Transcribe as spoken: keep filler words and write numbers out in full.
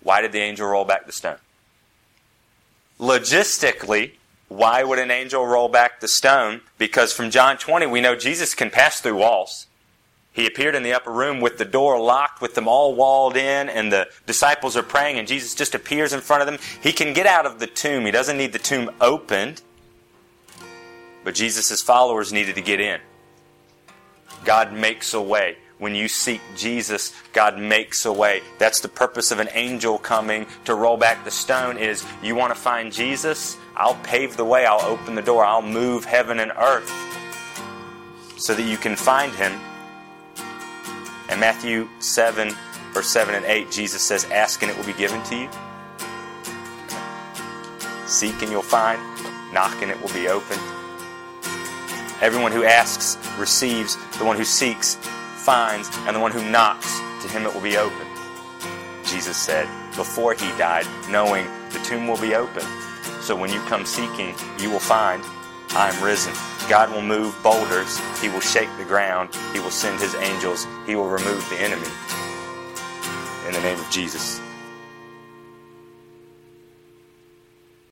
Why did the angel roll back the stone? Logistically, why would an angel roll back the stone? Because from John twenty, we know Jesus can pass through walls. He appeared in the upper room with the door locked, with them all walled in, and the disciples are praying, and Jesus just appears in front of them. He can get out of the tomb. He doesn't need the tomb opened. But Jesus' followers needed to get in. God makes a way. When you seek Jesus, God makes a way. That's the purpose of an angel coming to roll back the stone is, you want to find Jesus? I'll pave the way. I'll open the door. I'll move heaven and earth so that you can find Him. In Matthew seven, verse seven and eight, Jesus says, ask and it will be given to you. Seek and you'll find. Knock and it will be opened. Everyone who asks receives. The one who seeks finds, and the one who knocks, to him it will be open. Jesus said before He died, knowing the tomb will be open. So when you come seeking, you will find, I am risen. God will move boulders. He will shake the ground. He will send His angels. He will remove the enemy. In the name of Jesus.